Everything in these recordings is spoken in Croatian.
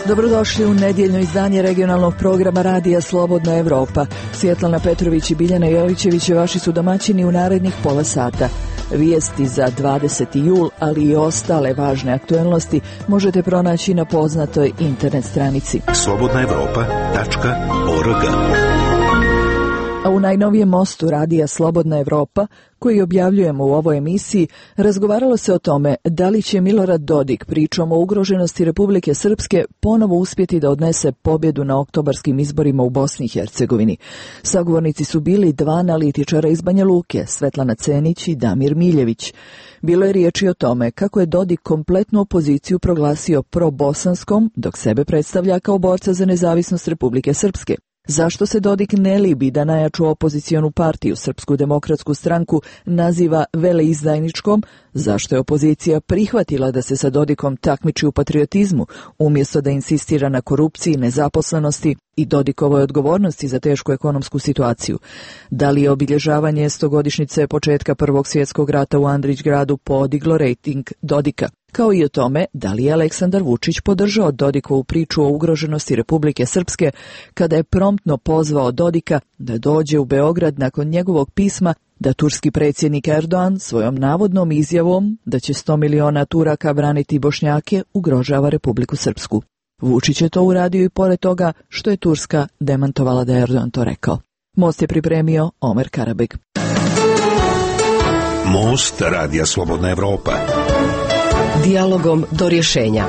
Dobrodošli u nedjeljno izdanje regionalnog programa Radija Slobodna Evropa. Svjetlana Petrović i Biljana Jovićević vaši su domaćini u narednih pola sata. Vijesti za 20. jul, ali i ostale važne aktuelnosti možete pronaći na poznatoj internet stranici slobodnaevropa.org. A u najnovijem mostu Radija Slobodna Evropa, koji objavljujemo u ovoj emisiji, razgovaralo se o tome da li će Milorad Dodik pričom o ugroženosti Republike Srpske ponovo uspjeti da odnese pobjedu na oktobarskim izborima u Bosni i Hercegovini. Sagovornici su bili dva analitičara iz Banja Luke, Svetlana Cenić i Damir Miljević. Bilo je riječi o tome kako je Dodik kompletnu opoziciju proglasio probosanskom, dok sebe predstavlja kao borca za nezavisnost Republike Srpske. Zašto se Dodik ne libi da najjaču opozicionu partiju, Srpsku demokratsku stranku, naziva veleizdajničkom? Zašto je opozicija prihvatila da se sa Dodikom takmiči u patriotizmu, umjesto da insistira na korupciji, nezaposlenosti i Dodikovoj odgovornosti za tešku ekonomsku situaciju? Da li je obilježavanje 100-godišnjice početka Prvog svjetskog rata u Andrićgradu podiglo rejting Dodika? Kao i o tome da li je Aleksandar Vučić podržao Dodikovu priču o ugroženosti Republike Srpske kada je promptno pozvao Dodika da dođe u Beograd nakon njegovog pisma da turski predsjednik Erdogan svojom navodnom izjavom da će 100 miliona Turaka braniti Bošnjake ugrožava Republiku Srpsku. Vučić je to uradio i pored toga što je Turska demantovala da je Erdogan to rekao. Most je pripremio Omer Karabeg. Most Radija Slobodna Evropa. Dijalogom do rješenja.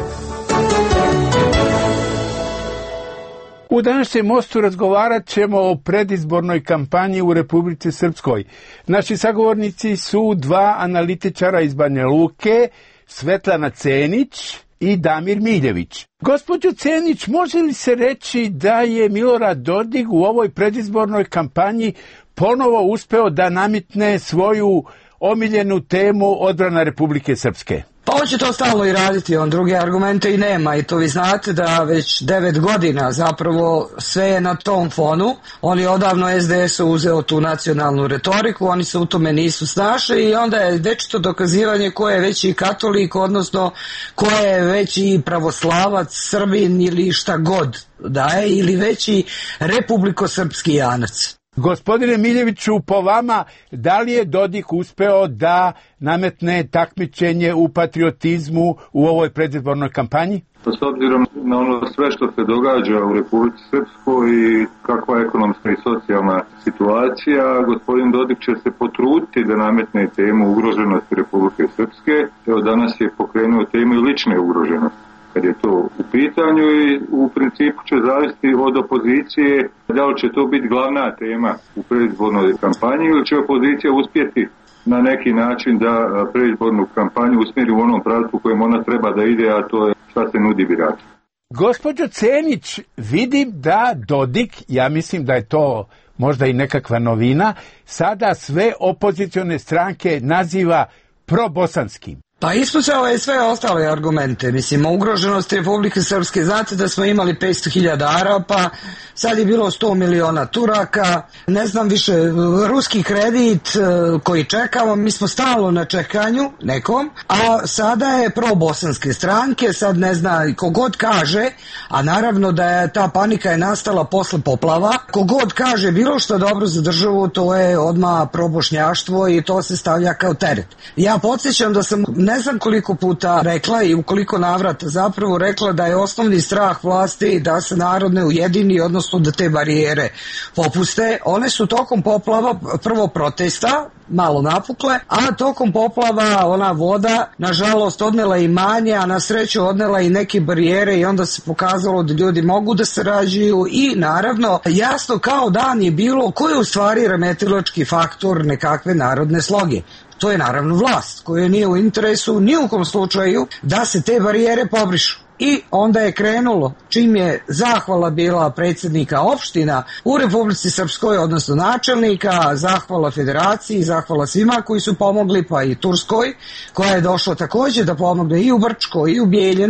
U današnjem mostu razgovarat ćemo o predizbornoj kampanji u Republici Srpskoj. Naši sagovornici su dva analitičara iz Banja Luke, Svetlana Cenić i Damir Miljević. Gospođo Cenić, može li se reći da je Milorad Dodik u ovoj predizbornoj kampanji ponovo uspeo da nametne svoju omiljenu temu odbrana Republike Srpske? Pa on će to stalno i raditi, on druge argumente i nema i to vi znate da već 9 godina zapravo sve je na tom fonu. On je odavno SDS uzeo tu nacionalnu retoriku, oni se u tome nisu snašli i onda je večito dokazivanje ko je veći katolik, odnosno ko je veći pravoslavac, Srbin ili šta god da je, ili veći republikosrpski janac. Gospodine Miljeviću, po vama, da li je Dodik uspeo da nametne takmičenje u patriotizmu u ovoj predizbornoj kampanji? Pa s obzirom na ono sve što se događa u Republici Srpskoj i kakva je ekonomska i socijalna situacija, gospodin Dodik će se potruditi da nametne temu ugroženosti Republike Srpske. Evo danas je pokrenuo temu i lične ugroženosti kad je to u pitanju i u principu će zavisiti od opozicije da li će to biti glavna tema u predizbornoj kampanji ili će opozicija uspjeti na neki način da predizbornu kampanju usmjeri u onom pravcu kojem ona treba da ide, a to je šta se nudi biračima. Gospođo Cenić, vidim da Dodik, ja mislim da je to možda i nekakva novina, sada sve opozicione stranke naziva probosanskim. Pa ispucao je sve ostale argumente, mislim, o ugroženosti Republike Srpske. Znate da smo imali 500.000 Arapa, sad je bilo 100 miliona Turaka, ne znam više, ruski kredit koji čekamo, mi smo stalno na čekanju nekom, a sada je probosanske stranke, sad ne zna, kogod kaže, a naravno da je ta panika je nastala posle poplava, kogod kaže bilo što dobro za državu, to je odmah probošnjaštvo i to se stavlja kao teret. Ja podsjećam da sam ne znam koliko puta rekla i u koliko navrata zapravo rekla da je osnovni strah vlasti da se narod ne ujedini, odnosno da te barijere popuste. One su tokom poplava prvo protesta malo napukle, a tokom poplava ona voda nažalost odnela i manje, a na sreću odnela i neke barijere i onda se pokazalo da ljudi mogu da sarađuju i naravno jasno kao dan je bilo ko je u stvari remetilački faktor nekakve narodne sloge. To je naravno vlast koja nije u interesu ni u kom slučaju da se te barijere pobrišu. I onda je krenulo, čim je zahvala bila predsjednika opština u Republici Srpskoj, odnosno načelnika, zahvala federaciji, zahvala svima koji su pomogli, pa i Turskoj, koja je došla također da pomogne i u Brčko i u Bijeljinu.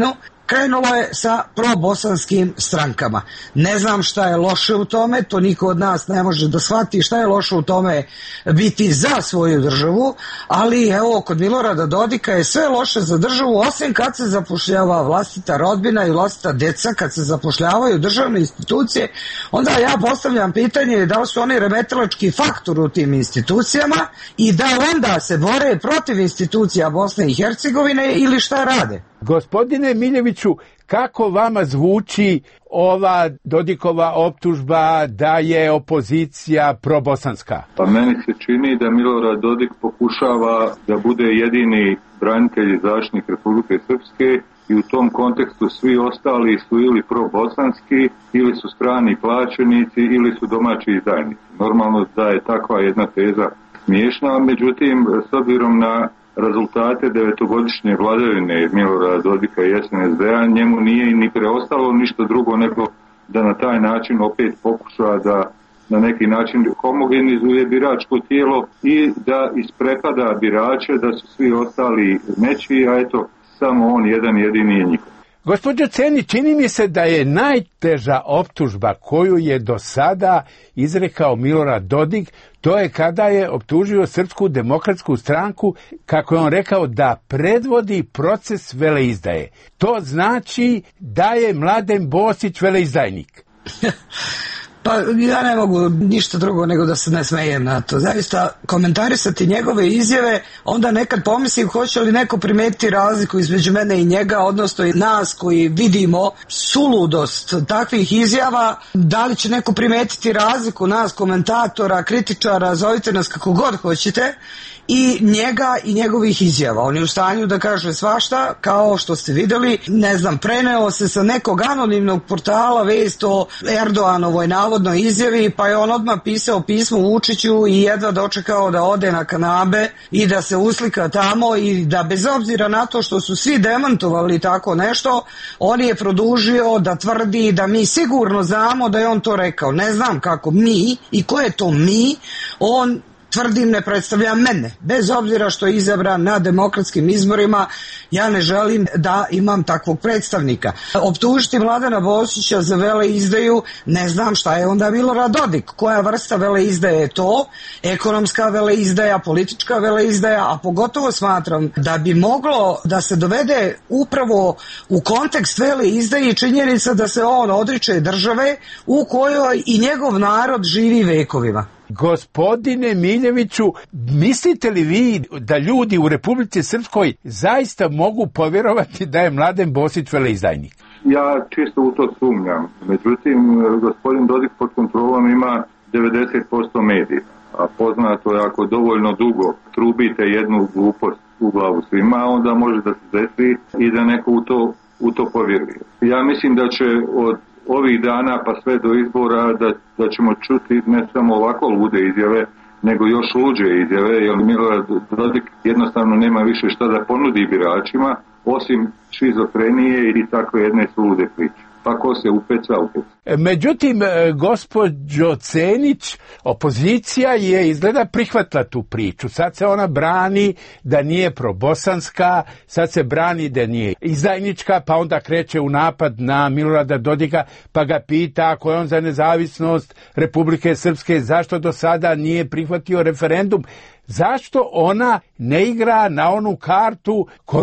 krenulo je sa probosanskim strankama. Ne znam šta je loše u tome, to niko od nas ne može da shvati šta je loše u tome biti za svoju državu, ali evo kod Milorada Dodika je sve loše za državu, osim kad se zapošljava vlastita rodbina i vlastita deca, kad se zapošljavaju državne institucije, onda ja postavljam pitanje da li su oni remetilački faktor u tim institucijama i da onda se bore protiv institucija Bosne i Hercegovine ili šta rade? Gospodine Miljeviću, kako vama zvuči ova Dodikova optužba da je opozicija probosanska? Pa meni se čini da Milorad Dodik pokušava da bude jedini branitelj i zaštitnik Republike Srpske i u tom kontekstu svi ostali su ili probosanski, ili su strani plaćenici, ili su domaći izdajnici. Normalno da je takva jedna teza smiješna, međutim, s obzirom na rezultate devetogodišnje vladavine Milorada Dodika i SNSD-a, njemu nije ni preostalo ništa drugo nego da na taj način opet pokuša da na neki način homogenizuje biračko tijelo i da isprepada birače, da su svi ostali nečiji, a eto, samo on jedan jedini je njihov. Gospođo Ceni, čini mi se da je najteža optužba koju je do sada izrekao Milorad Dodik, to je kada je optužio Srpsku demokratsku stranku, kako je on rekao, da predvodi proces veleizdaje. To znači da je Mladen Bosić veleizdajnik. Pa ja ne mogu ništa drugo nego da se ne smejem na to. Zaista komentarisati njegove izjave, onda nekad pomislim hoće li neko primetiti razliku između mene i njega, odnosno i nas koji vidimo suludost takvih izjava, da li će neko primetiti razliku nas komentatora, kritičara, zovite nas kako god hoćete, i njega i njegovih izjava. On je u stanju da kaže svašta, kao što ste vidjeli, ne znam, preneo se sa nekog anonimnog portala vest o Erdoganovoj navodnoj izjavi, pa je on odmah pisao pismo Vučiću i jedva dočekao da ode na kanabe i da se uslika tamo i da bez obzira na to što su svi demantovali tako nešto, on je produžio da tvrdi da mi sigurno znamo da je on to rekao. Ne znam kako mi i ko je to mi, on tvrdim ne predstavlja mene. Bez obzira što je izabran na demokratskim izborima, ja ne želim da imam takvog predstavnika. Optužiti Mladena Bosića za veleizdaju, ne znam šta je onda Milorad Dodik. Koja vrsta veleizdaje je to? Ekonomska veleizdaja, politička veleizdaja, a pogotovo smatram da bi moglo da se dovede upravo u kontekst veleizdaje činjenica da se on odriče države u kojoj i njegov narod živi vekovima. Gospodine Miljeviću, mislite li vi da ljudi u Republici Srpskoj zaista mogu povjerovati da je Mladen Bosić veleizdajnik? Ja čisto u to sumnjam. Međutim, gospodin Dodik pod kontrolom ima 90% medija. A poznato je, ako dovoljno dugo trubite jednu glupost u glavu svima, onda može da se desi i da neko u to povjeruje. Ja mislim da će od ovih dana pa sve do izbora da ćemo čuti ne samo ovako lude izjave, nego još luđe izjave, jer Milorad Dodik jednostavno nema više šta da ponudi biračima, osim šizofrenije i takve jedne sulude priče. Pa ko se upeca. Međutim, gospođo Cenić, opozicija je izgleda prihvatila tu priču. Sad se ona brani da nije probosanska, sad se brani da nije izdajnička, pa onda kreće u napad na Milorada Dodika, pa ga pita ako je on za nezavisnost Republike Srpske, zašto do sada nije prihvatio referendum. Zašto ona ne igra na onu kartu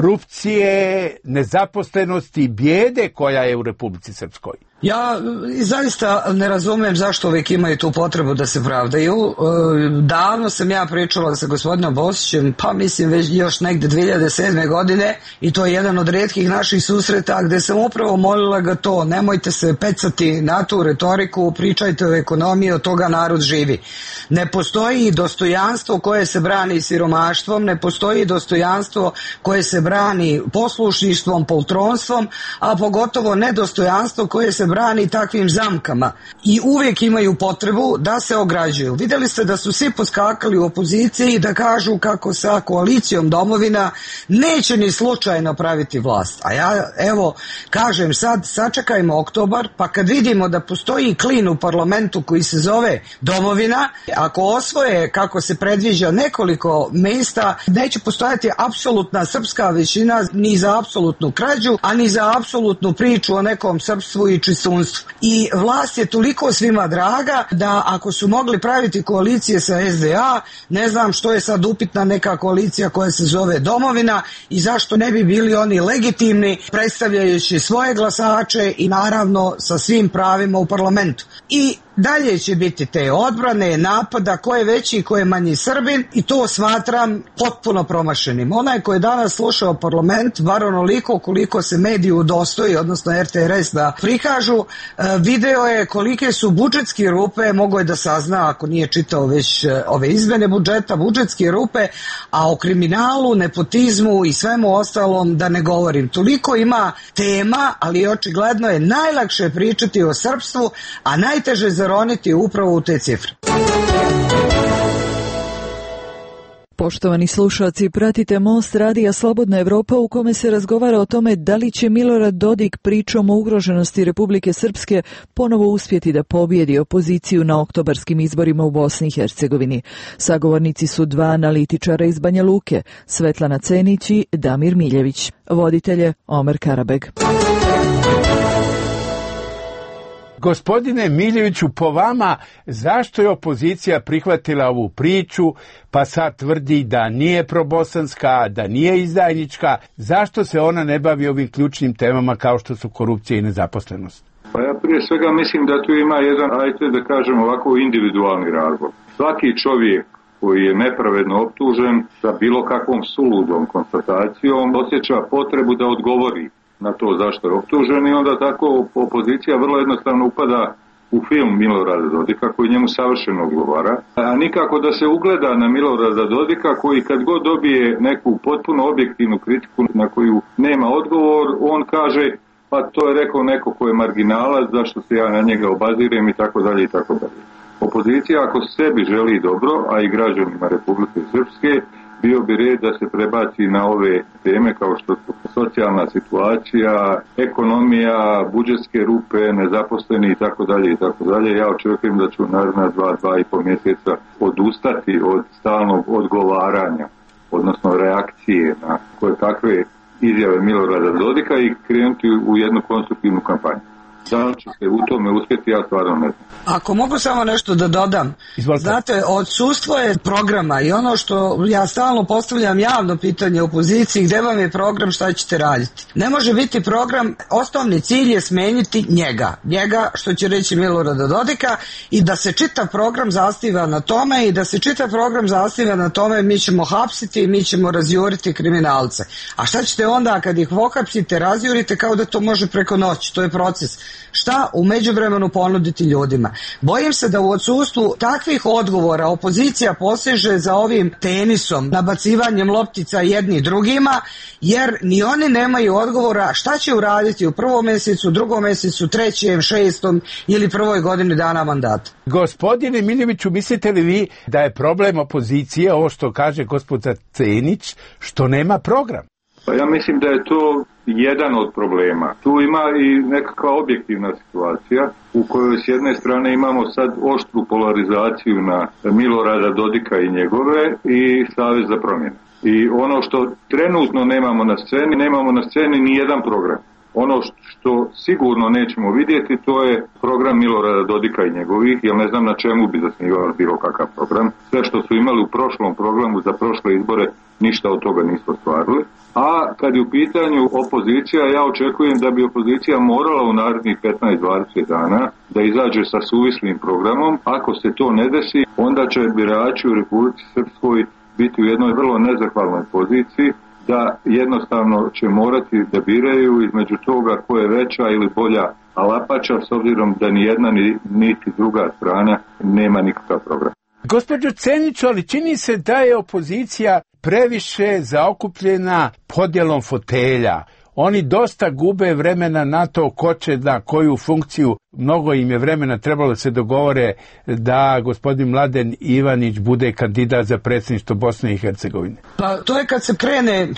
korupcije, nezaposlenosti i bijede koja je u Republici Srpskoj? Ja zaista ne razumijem zašto uvijek imaju tu potrebu da se pravdaju. Davno sam ja pričala sa gospodinom Bosićem, pa mislim već još negde 2007. godine, i to je jedan od rijetkih naših susreta gdje sam upravo molila ga to, nemojte se pecati na tu retoriku, pričajte o ekonomiji, od toga narod živi. Ne postoji dostojanstvo koje se brani siromaštvom, ne postoji dostojanstvo koje se brani poslušništvom, poltronstvom, a pogotovo nedostojanstvo koje se se brani takvim zamkama i uvijek imaju potrebu da se ograđuju. Vidjeli ste da su svi poskakali u opoziciji da kažu kako sa koalicijom Domovina neće ni slučajno praviti vlast. A ja evo kažem sad, sačekajmo oktobar, pa kad vidimo da postoji klin u parlamentu koji se zove Domovina, ako osvoje kako se predviđa nekoliko mjesta, neće postojati apsolutna srpska većina ni za apsolutnu krađu, a ni za apsolutnu priču o nekom srpstvu i čistunstvu. I vlast je toliko svima draga da ako su mogli praviti koalicije sa SDA, ne znam što je sad upitna neka koalicija koja se zove Domovina i zašto ne bi bili oni legitimni predstavljajući svoje glasače i naravno sa svim pravima u parlamentu. I dalje će biti te odbrane, napada, ko je veći, ko je manji Srbin i to smatram potpuno promašenim. Onaj ko je danas slušao parlament, bar onoliko koliko se mediji udostoji, odnosno RTRS da prikažu, video je kolike su budžetske rupe, mogo je da sazna ako nije čitao već ove izmene budžeta, budžetske rupe, a o kriminalu, nepotizmu i svemu ostalom da ne govorim. Toliko ima tema, ali očigledno je najlakše pričati o srpstvu, a najteže zaroniti upravo u te cifre. Poštovani slušalci, pratite Most radija Slobodna Evropa u kome se razgovara o tome da li će Milorad Dodik pričom o ugroženosti Republike Srpske ponovo uspjeti da pobijedi opoziciju na oktobarskim izborima u Bosni i Hercegovini. Sagovornici su dva analitičara iz Banja Luke, Svetlana Cenić i Damir Miljević. Voditelje Omer Karabeg. Gospodine Miljeviću, po vama, zašto je opozicija prihvatila ovu priču, pa sad tvrdi da nije probosanska, da nije izdajnička? Zašto se ona ne bavi ovim ključnim temama kao što su korupcija i nezaposlenost? Pa ja prije svega mislim da tu ima jedan, ajde da kažem ovako, individualni razlog. Svaki čovjek koji je nepravedno optužen sa bilo kakvom suludom konstatacijom osjeća potrebu da odgovori na to zašto je optužen i onda tako opozicija vrlo jednostavno upada u film Milorada Dodika koji njemu savršeno odgovara, a nikako da se ugleda na Milorada Dodika koji kad god dobije neku potpuno objektivnu kritiku na koju nema odgovor, on kaže pa to je rekao neko ko je marginalac, zašto se ja na njega obazirem i tako dalje i tako dalje. Opozicija ako sebi želi dobro, a i građanima Republike Srpske, bio bi red da se prebaci na ove teme kao što su socijalna situacija, ekonomija, budžetske rupe, nezaposleni i tako dalje i tako dalje. Ja očekujem da ću naredna 2,5 mjeseca odustati od stalnog odgovaranja, odnosno reakcije na koje takve izjave Milorada Dodika i krenuti u jednu konstruktivnu kampanju. Da li će se u tome uspjeti, ja stvarno ne znam. Ako mogu samo nešto da dodam. Izvolite. Znate, odsustvo je programa i ono što ja stalno postavljam javno pitanje opoziciji, gdje vam je program, šta ćete raditi? Ne može biti program, osnovni cilj je smeniti njega, što će reći Milorada Dodika, i da se čitav program zasniva na tome mi ćemo hapsiti, mi ćemo razjuriti kriminalce. A šta ćete onda kad ih pohapsite, razjurite, kao da to može preko noći, to je proces. Šta u međuvremenu ponuditi ljudima? Bojim se da u odsustvu takvih odgovora opozicija poseže za ovim tenisom, nabacivanjem loptica jedni drugima, jer ni oni nemaju odgovora šta će uraditi u prvom mjesecu, drugom mjesecu, trećem, šestom ili prvoj godini dana mandata. Gospodine Miljeviću, mislite li vi da je problem opozicije, ovo što kaže gospođa Cenić, što nema program? Pa ja mislim da je to jedan od problema. Tu ima i nekakva objektivna situacija u kojoj s jedne strane imamo sad oštru polarizaciju na Milorada Dodika i njegove i Savez za promjenu. I ono što trenutno nemamo na sceni ni jedan program. Ono što sigurno nećemo vidjeti, to je program Milorada Dodika i njegovih, jer ne znam na čemu bi zasnivali bilo kakav program. Sve što su imali u prošlom programu za prošle izbore, ništa od toga nisu ostvarili. A kad je u pitanju opozicija, ja očekujem da bi opozicija morala u narednih 15-20 dana da izađe sa suvislim programom. Ako se to ne desi, onda će birači u Republici Srpskoj biti u jednoj vrlo nezahvalnoj poziciji, da jednostavno će morati da biraju između toga ko je veća ili bolja alapača, s obzirom da ni jedna niti druga strana nema nikakav program. Gospođo Cenić, ali čini se da je opozicija previše zaokupljena podjelom fotelja. Oni dosta gube vremena na to ko će na koju funkciju. Mnogo im je vremena trebalo da se dogovore da gospodin Mladen Ivanić bude kandidat za predsjedništvo Bosne i Hercegovine. Pa to je kad se krene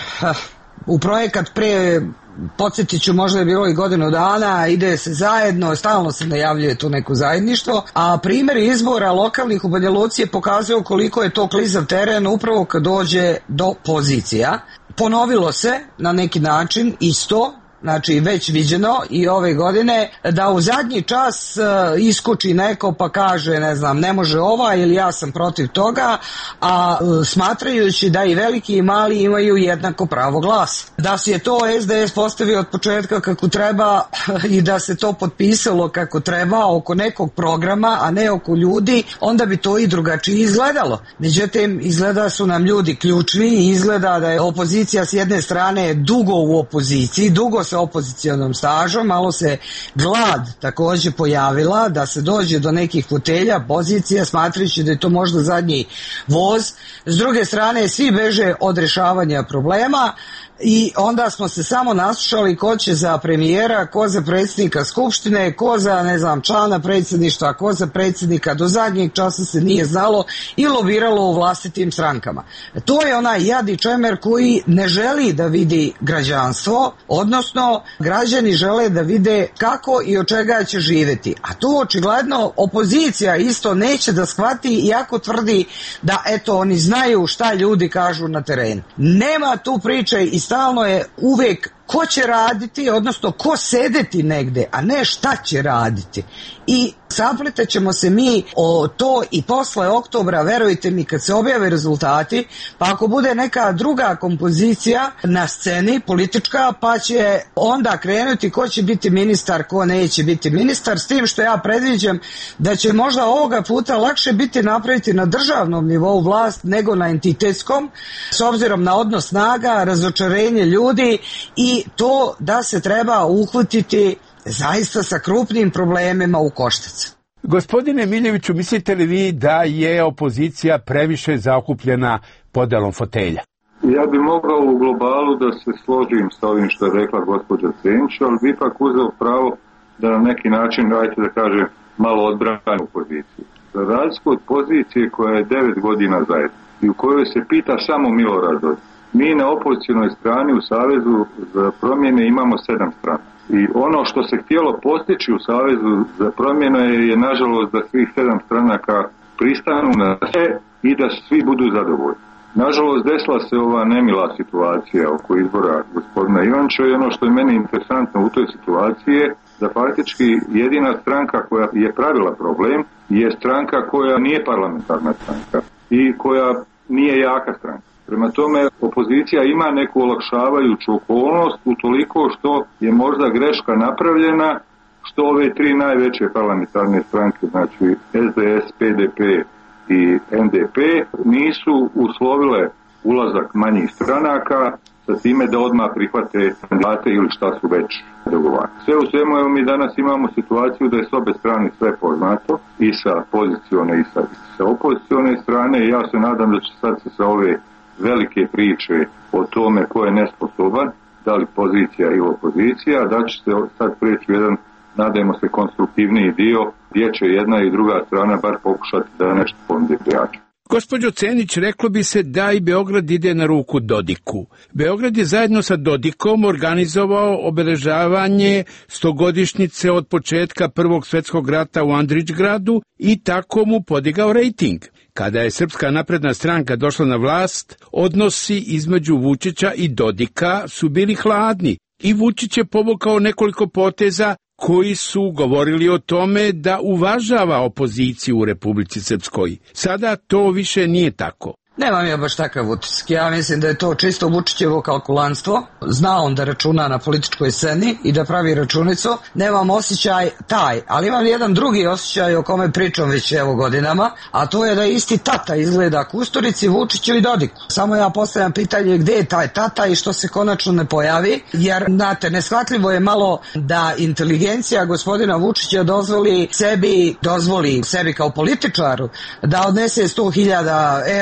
u projekat pre, podsjetit ću, možda je bilo i godinu dana, ide se zajedno, stalno se najavljuje to neko zajedništvo, a primjer izbora lokalnih u Banja Luci je pokazao koliko je to klizav teren upravo kad dođe do pozicija. Ponovilo se na neki način isto, znači već viđeno i ove godine, da u zadnji čas iskoči neko pa kaže, ne znam, ne može ova ili ja sam protiv toga, a smatrajući da i veliki i mali imaju jednako pravo glasa. Da se je to SDS postavio od početka kako treba i da se to potpisalo kako treba oko nekog programa, a ne oko ljudi, onda bi to i drugačije izgledalo. Međutim, izgleda su nam ljudi ključni i izgleda da je opozicija s jedne strane dugo u opoziciji, dugo sa opozicionom stažom, malo se glad također pojavila da se dođe do nekih fotelja, pozicija, smatrajući da je to možda zadnji voz. S druge strane, svi beže od rješavanja problema i onda smo se samo naslušali ko će za premijera, ko za predsjednika Skupštine, ko za, ne znam, člana predsjedništva, ko za predsjednika. Do zadnjeg časa se nije znalo i lobiralo u vlastitim strankama. To je onaj jad i čemer koji ne želi da vidi građanstvo, odnosno građani žele da vide kako i od čega će živjeti. A to očigledno opozicija isto neće da shvati, iako tvrdi da eto oni znaju šta ljudi kažu na terenu. Nema tu priče i stalno je uvijek ko će raditi, odnosno ko sedeti negde, a ne šta će raditi. I saplitat ćemo se mi o to i posle oktobra, verujte mi, kad se objave rezultati, pa ako bude neka druga kompozicija na sceni, politička, pa će onda krenuti ko će biti ministar, ko neće biti ministar, s tim što ja predviđam da će možda ovoga puta lakše biti napraviti na državnom nivou vlast nego na entitetskom, s obzirom na odnos snaga, razočarenje ljudi i to da se treba uhvatiti zaista sa krupnim problemima u koštac. Gospodine Miljeviću, mislite li vi da je opozicija previše zaokupljena podelom fotelja? Ja bi mogao u globalu da se složim sa ovim što je rekla gospođa Cenić, ali bi ipak uzeo pravo da na neki način, dajte da kažem, malo odbranu poziciju. Za razliku od pozicije koja je 9 godina zajedno i u kojoj se pita samo Milorad Dodik, mi na opozicionoj strani u Savezu za promjene imamo 7 strana. I ono što se htjelo postići u Savezu za promjene je nažalost da svih 7 stranaka pristanu na sve i da svi budu zadovoljni. Nažalost, desila se ova nemila situacija oko izbora gospodina Ivančića i ono što je meni interesantno u toj situaciji je da faktički jedina stranka koja je pravila problem je stranka koja nije parlamentarna stranka i koja nije jaka stranka. Prema tome, opozicija ima neku olakšavajuću okolnost utoliko što je možda greška napravljena, što ove 3 najveće parlamentarne stranke, znači SDS, PDP i NDP, nisu uslovile ulazak manjih stranaka sa time da odmah prihvate kandidate ili šta su već dogovarali. Sve u svemu, evo mi danas imamo situaciju da je s obe strane sve poznato, i sa pozicione i sa opozicione strane, i ja se nadam da će sad se sa ove velike priče o tome ko je nesposoban, da li pozicija ili opozicija, da će se sad preći u jedan, nadajmo se, konstruktivniji dio gdje će jedna i druga strana bar pokušati da nešto ponude prijače. Gospođo Cenić, reklo bi se da i Beograd ide na ruku Dodiku. Beograd je zajedno sa Dodikom organizovao obeležavanje 100-godišnjice od početka Prvog svjetskog rata u Andrićgradu i tako mu podigao rejting. Kada je Srpska napredna stranka došla na vlast, odnosi između Vučića i Dodika su bili hladni i Vučić je povukao nekoliko poteza koji su govorili o tome da uvažava opoziciju u Republici Srpskoj. Sada to više nije tako. Nemam ja baš takav utisak. Ja mislim da je to čisto Vučićevo kalkulantstvo. Zna on da računa na političkoj sceni i da pravi računicu. Nemam osjećaj taj, ali imam jedan drugi osjećaj o kome pričam već evo godinama, a to je da isti tata izgleda Kusturici, Vučiću i Dodiku. Samo ja postavljam pitanje gdje je taj tata i što se konačno ne pojavi, jer znate, neshvatljivo je malo da inteligencija gospodina Vučića dozvoli sebi kao političaru da odnese 100.000 eura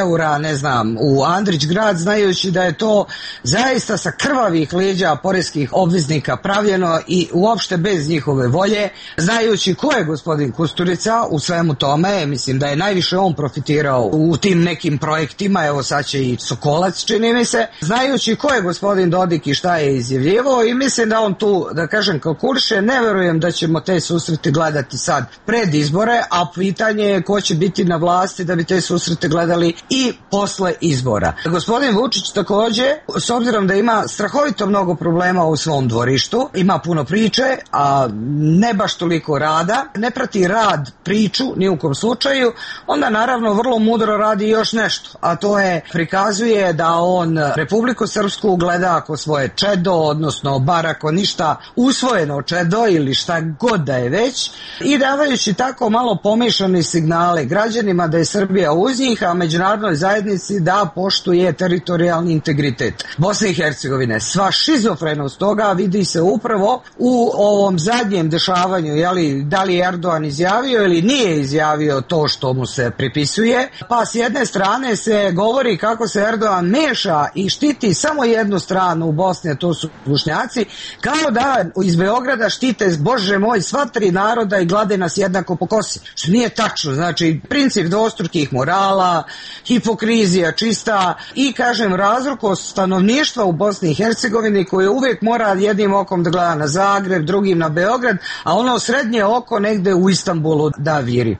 ne znam, u Andrić grad, znajući da je to zaista sa krvavih leđa poreskih obveznika pravljeno i uopšte bez njihove volje, znajući ko je gospodin Kusturica u svemu tome, mislim da je najviše on profitirao u tim nekim projektima, evo sad će i Sokolac, čini mi se, znajući ko je gospodin Dodik i šta je izjavljivao, i mislim da on tu, da kažem, kalkuliše. Ne verujem da ćemo te susrete gledati sad pred izbore, a pitanje je ko će biti na vlasti da bi te susrete gledali i posle izbora. Gospodin Vučić takođe, s obzirom da ima strahovito mnogo problema u svom dvorištu, ima puno priče, a ne baš toliko rada, ne prati rad priču ni u kom slučaju, onda naravno vrlo mudro radi još nešto, a to je prikazuje da on Republiku Srpsku gleda ako svoje čedo, odnosno bar ako ništa usvojeno čedo ili šta god da je već, i davajući tako malo pomešane signale građanima da je Srbija uz njih, a međunarodnoj zajednici da poštuje teritorijalni integritet Bosne i Hercegovine. Sva šizofrenost toga vidi se upravo u ovom zadnjem dešavanju, jeli, da li je Erdogan izjavio ili nije izjavio to što mu se pripisuje, pa s jedne strane se govori kako se Erdogan meša i štiti samo jednu stranu u Bosni, a to su Bošnjaci, kao da iz Beograda štite, Bože moj, sva tri naroda i glade nas jednako po kosi. Što nije tačno, znači princip dvostrukih morala, hipokrizija čista i, kažem, razrukost stanovništva u Bosni i Hercegovini koje uvijek mora jednim okom da gleda na Zagreb, drugim na Beograd, a ono srednje oko negde u Istanbulu da viri.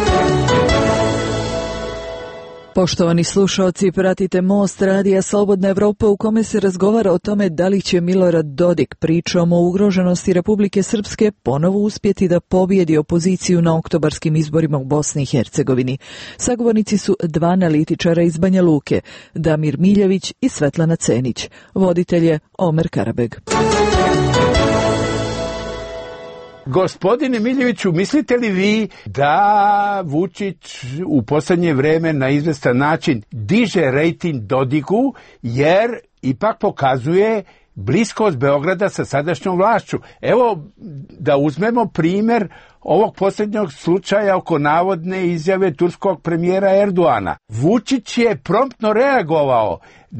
Poštovani slušaoci, pratite Most radija Slobodna Evropa u kome se razgovara o tome da li će Milorad Dodik pričom o ugroženosti Republike Srpske ponovo uspjeti da pobijedi opoziciju na oktobarskim izborima u Bosni i Hercegovini. Sagovornici su dva analitičara iz Banja Luke, Damir Miljević i Svetlana Cenić. Voditelj je Omer Karabeg. Gospodine Miljeviću, mislite li vi da Vučić u posljednje vrijeme na izvestan način diže rejting Dodiku, jer ipak pokazuje bliskost Beograda sa sadašnjom vlašću? Evo, da uzmemo primjer ovog posljednjeg slučaja oko navodne izjave turskog premijera Erdoana. Vučić je promptno reagovao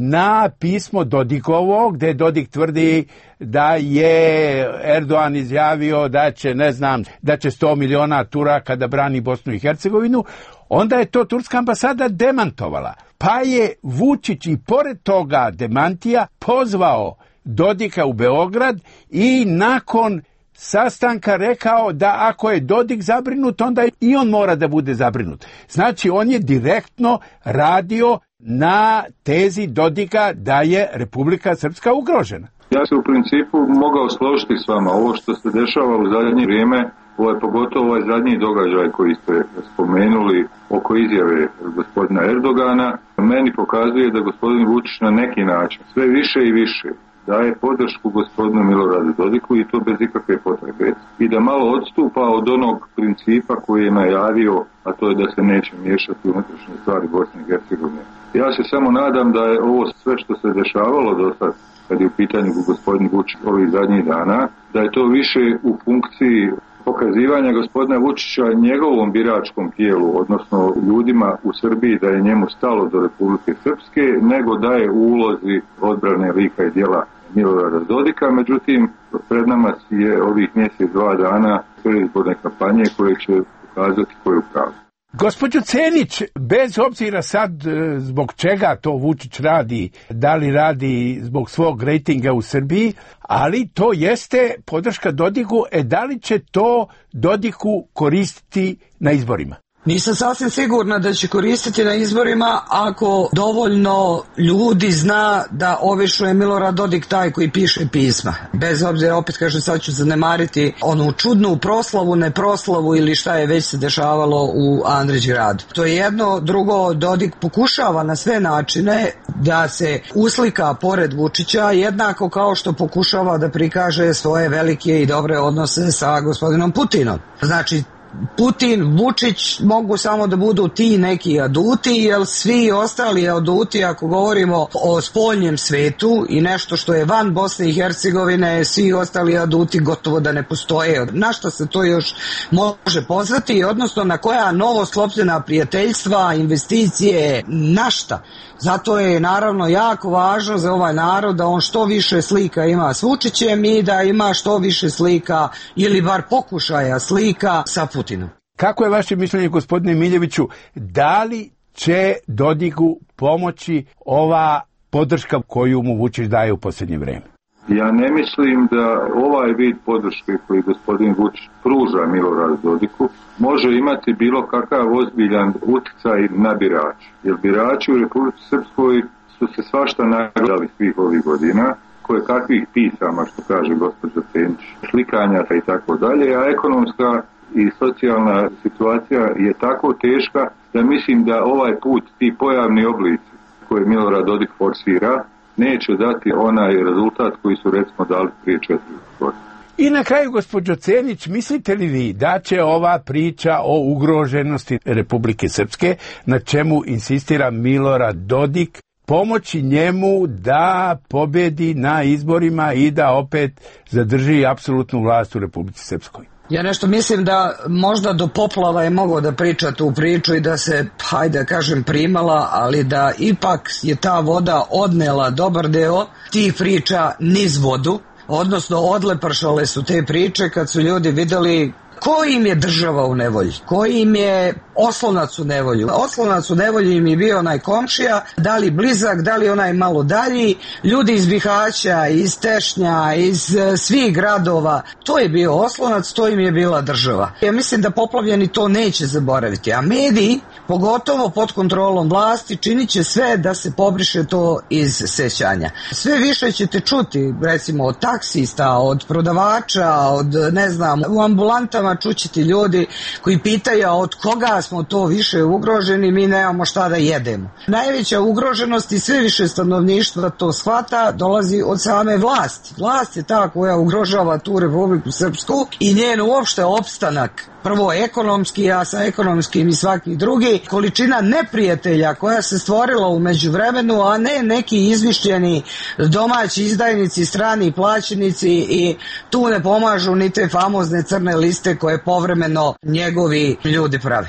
na pismo Dodikovo, gdje Dodik tvrdi da je Erdogan izjavio da će, da će 100 miliona Turaka da brani Bosnu i Hercegovinu. Onda je to turska ambasada demantovala. Pa je Vučić i pored toga demantija pozvao Dodika u Beograd i nakon sastanka rekao da ako je Dodik zabrinut, onda i on mora da bude zabrinut. Znači, on je direktno radio na tezi Dodika da je Republika Srpska ugrožena. Ja se u principu mogao složiti s vama. Ovo što se dešava u zadnje vrijeme, pogotovo ovaj zadnji događaj koji ste spomenuli oko izjave gospodina Erdogana, meni pokazuje da gospodin Vučić na neki način sve više i više daje podršku gospodinu Miloradu Dodiku i to bez ikakve potrebe. I da malo odstupa od onog principa koji je najavio, a to je da se neće miješati u unutrašnje stvari Bosne i Hercegovine. Ja se samo nadam da je ovo sve što se dešavalo do sad, kad je u pitanju gospodin Vučić ovih zadnjih dana, da je to više u funkciji pokazivanja gospodina Vučića njegovom biračkom tijelu, odnosno ljudima u Srbiji, da je njemu stalo do Republike Srpske, nego da je u ulozi odbrane lika i djela Milorada Dodika. Međutim, pred nama je ovih mjesec, 2 dana predizborne kampanje koje će pokazati koju pravu. Gospođo Cenić, bez obzira sad zbog čega to Vučić radi, da li radi zbog svog rejtinga u Srbiji, ali to jeste podrška Dodiku, da li će to Dodiku koristiti na izborima? Nisam sasvim sigurna da će koristiti na izborima ako dovoljno ljudi zna da obično je Milorad Dodik taj koji piše pisma. Bez obzira, opet kažem, sad ću zanemariti onu čudnu proslavu, neproslavu ili šta je već se dešavalo u Andrić gradu. To je jedno. Drugo, Dodik pokušava na sve načine da se uslika pored Vučića, jednako kao što pokušava da prikaže svoje velike i dobre odnose sa gospodinom Putinom. Znači, Putin, Vučić mogu samo da budu ti neki aduti, jer svi ostali aduti, ako govorimo o spoljnjem svetu i nešto što je van Bosne i Hercegovine, svi ostali aduti gotovo da ne postoje. Na šta se to još može pozvati, odnosno na koja novo sklopljena prijateljstva, investicije, na šta? Zato je naravno jako važno za ovaj narod da on što više slika ima s Vučićem i da ima što više slika ili bar pokušaja slika sa Putinom. Kako je vaše mišljenje, gospodine Miljeviću, da li će Dodiku pomoći ova podrška koju mu Vučić daje u posljednje vrijeme? Ja ne mislim da ovaj vid podrške koji gospodin Vučić pruža Miloradu Dodiku može imati bilo kakav ozbiljan utjecaj na birače. Jer birači u Republici Srpskoj su se svašta nagledali svih ovih godina, koje kakvih pisama, što kaže gospođa Cenić, slikanja i tako dalje, a ekonomska i socijalna situacija je tako teška da mislim da ovaj put ti pojavni oblici koje Milorad Dodik forsira neće dati onaj rezultat koji su recimo dali prije 4 godine. I na kraju, gospođo Cenić, mislite li vi da će ova priča o ugroženosti Republike Srpske, na čemu insistira Milorad Dodik, pomoći njemu da pobedi na izborima i da opet zadrži apsolutnu vlast u Republici Srpskoj? Ja nešto mislim da možda do poplava je mogao da priča tu priču i da se, hajde da kažem, primala, ali da ipak je ta voda odnela dobar deo tih priča niz vodu, odnosno odlepršale su te priče kad su ljudi vidjeli ko im je država u nevolji, ko im je oslonac u nevolji. Oslonac u nevolji im je bio onaj komšija, da li blizak, da li onaj malo dalji, ljudi iz Bihaća, iz Tešnja, iz svih gradova. To je bio oslonac, to im je bila država. Ja mislim da poplavljeni to neće zaboraviti, a mediji, pogotovo pod kontrolom vlasti, činit će sve da se pobriše to iz sećanja. Sve više ćete čuti, recimo, od taksista, od prodavača, od, ne znam, u ambulantama čućete ljudi koji pitaju od koga smo to više ugroženi, mi nemamo šta da jedemo. Najveća ugroženost i sve više stanovništva to shvata dolazi od same vlasti. Vlast je ta koja ugrožava tu Republiku Srpsku i njen uopšte opstanak. Prvo ekonomski, a sa ekonomskim i svaki drugi. Količina neprijatelja koja se stvorila u međuvremenu, a ne neki izmišljeni domaći izdajnici, strani plaćenici, i tu ne pomažu ni te famozne crne liste koje povremeno njegovi ljudi prave.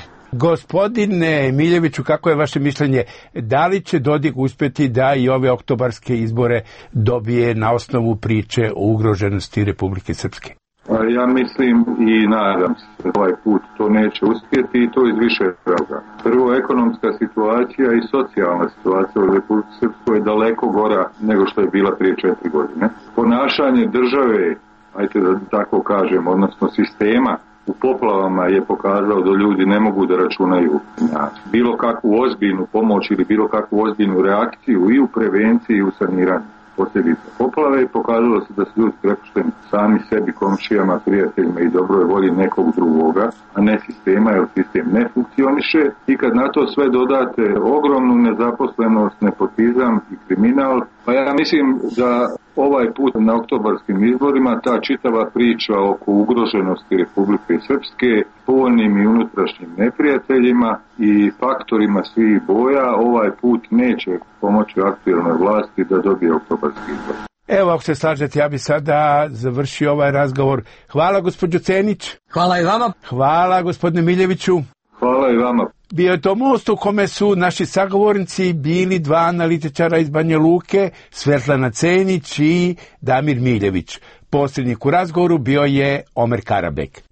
Gospodine Miljeviću, kako je vaše mišljenje? Da li će Dodik uspjeti da i ove oktobarske izbore dobije na osnovu priče o ugroženosti Republike Srpske? Ja mislim i nadam se ovaj put to neće uspjeti, i to iz više razloga. Prvo, ekonomska situacija i socijalna situacija u Republici Srpskoj je daleko gora nego što je bila prije 4 godine. Ponašanje države, ajte da tako kažem, odnosno sistema u poplavama je pokazao da ljudi ne mogu da računaju na bilo kakvu ozbiljnu pomoć ili bilo kakvu ozbiljnu reakciju i u prevenciji i u saniranju posljedica poplave, i pokazalo se da su ljudi prepušteni sami sebi, komšijama, prijateljima i dobroj volji nekog drugoga, a ne sistema, jer sistem ne funkcioniše. I kad na to sve dodate ogromnu nezaposlenost, nepotizam i kriminal, pa ja mislim da ovaj put na oktobarskim izborima ta čitava priča oko ugroženosti Republike Srpske, povoljnim i unutrašnjim neprijateljima i faktorima svih boja, ovaj put neće pomoći aktualnoj vlasti da dobije oktobarski izbor. Evo, ako se slažete, ja bi sada završio ovaj razgovor. Hvala, gospođo Cenić. Hvala i vama. Hvala, gospodine Miljeviću. Hvala i vama. Bio je to most u kome su naši sagovornici bili 2 analitičara iz Banja Luke, Svetlana Cenić i Damir Miljević. Posrednik u razgovoru bio je Omer Karabek.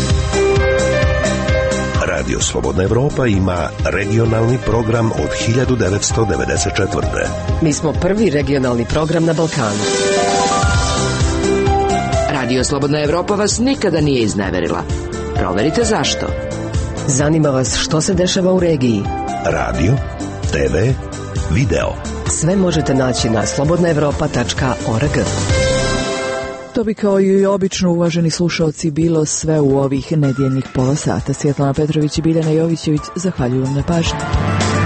Radio Slobodna Evropa ima regionalni program od 1994. Mi smo prvi regionalni program na Balkanu. Radio Slobodna Evropa vas nikada nije izneverila. Proverite zašto. Zanima vas što se dešava u regiji. Radio, TV, video. Sve možete naći na slobodnaevropa.org. To bi kao i obično, uvaženi slušalci, bilo sve u ovih nedjeljnih pola sata. Svjetlana Petrović i Biljana Jovićević zahvaljujem na pažnji.